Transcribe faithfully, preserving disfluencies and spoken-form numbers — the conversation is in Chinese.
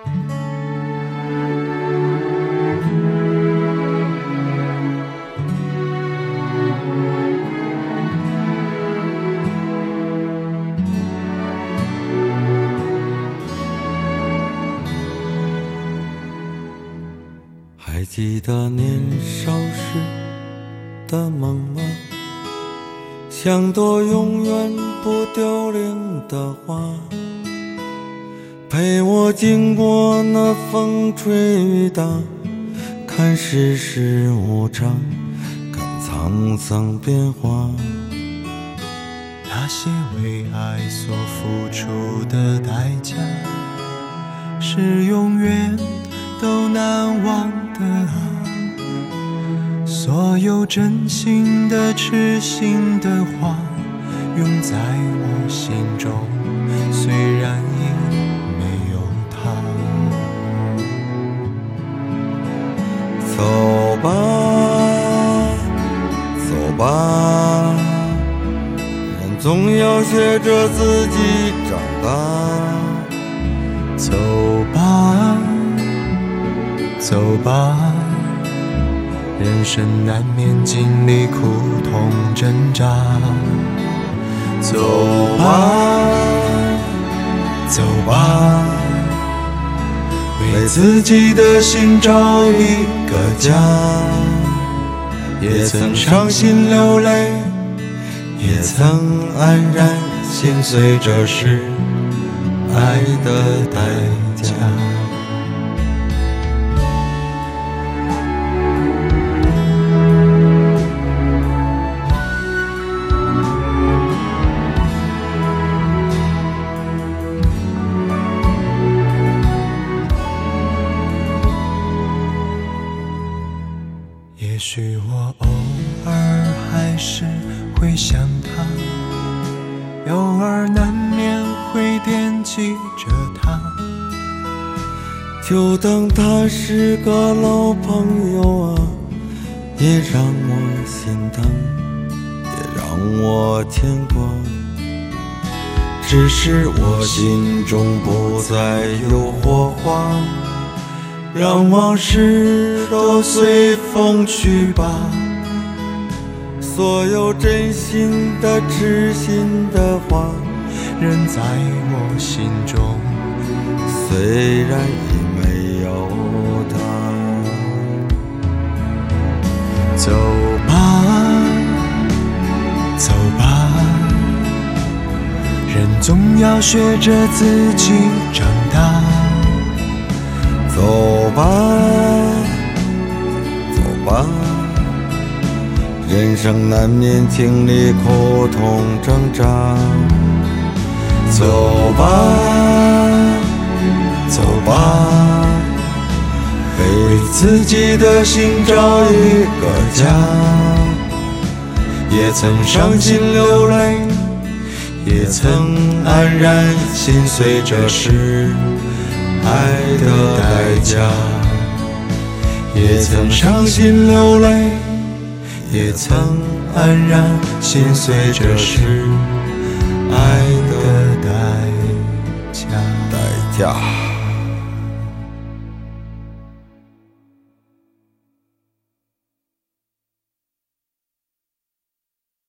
还记得年少时的梦吗？像朵永远不凋零的花，陪我经过那风吹雨打，看世事无常，看沧桑变化。 那些为爱所付出的代价，是永远都难忘的啊！所有真心的、痴心的话，永在我心中，虽然已没有他。 走吧，走吧，人总要学着自己长大。 走吧，走吧，人生难免经历苦痛挣扎。走吧，走吧，为自己的心找一个家。也曾伤心流泪， 也曾黯然心碎，这是爱的代价。 也许我偶尔还是会想他，偶尔难免会惦记着他， 就当他是个老朋友啊，也让我心疼，也让我牵挂。只是我心中不再有火花，让往事都随风去吧。所有真心的、痴心的话， 仍在我心中， 虽然已没有他。 走吧，走吧，人总要学着自己长大。 走吧，走吧，人生难免经历苦痛挣扎。走吧，走吧， 为自己的心找一个家。也曾伤心流泪，也曾黯然心碎，这是爱的代价。也曾伤心流泪，也曾黯然心碎，这是爱的代价。 代价。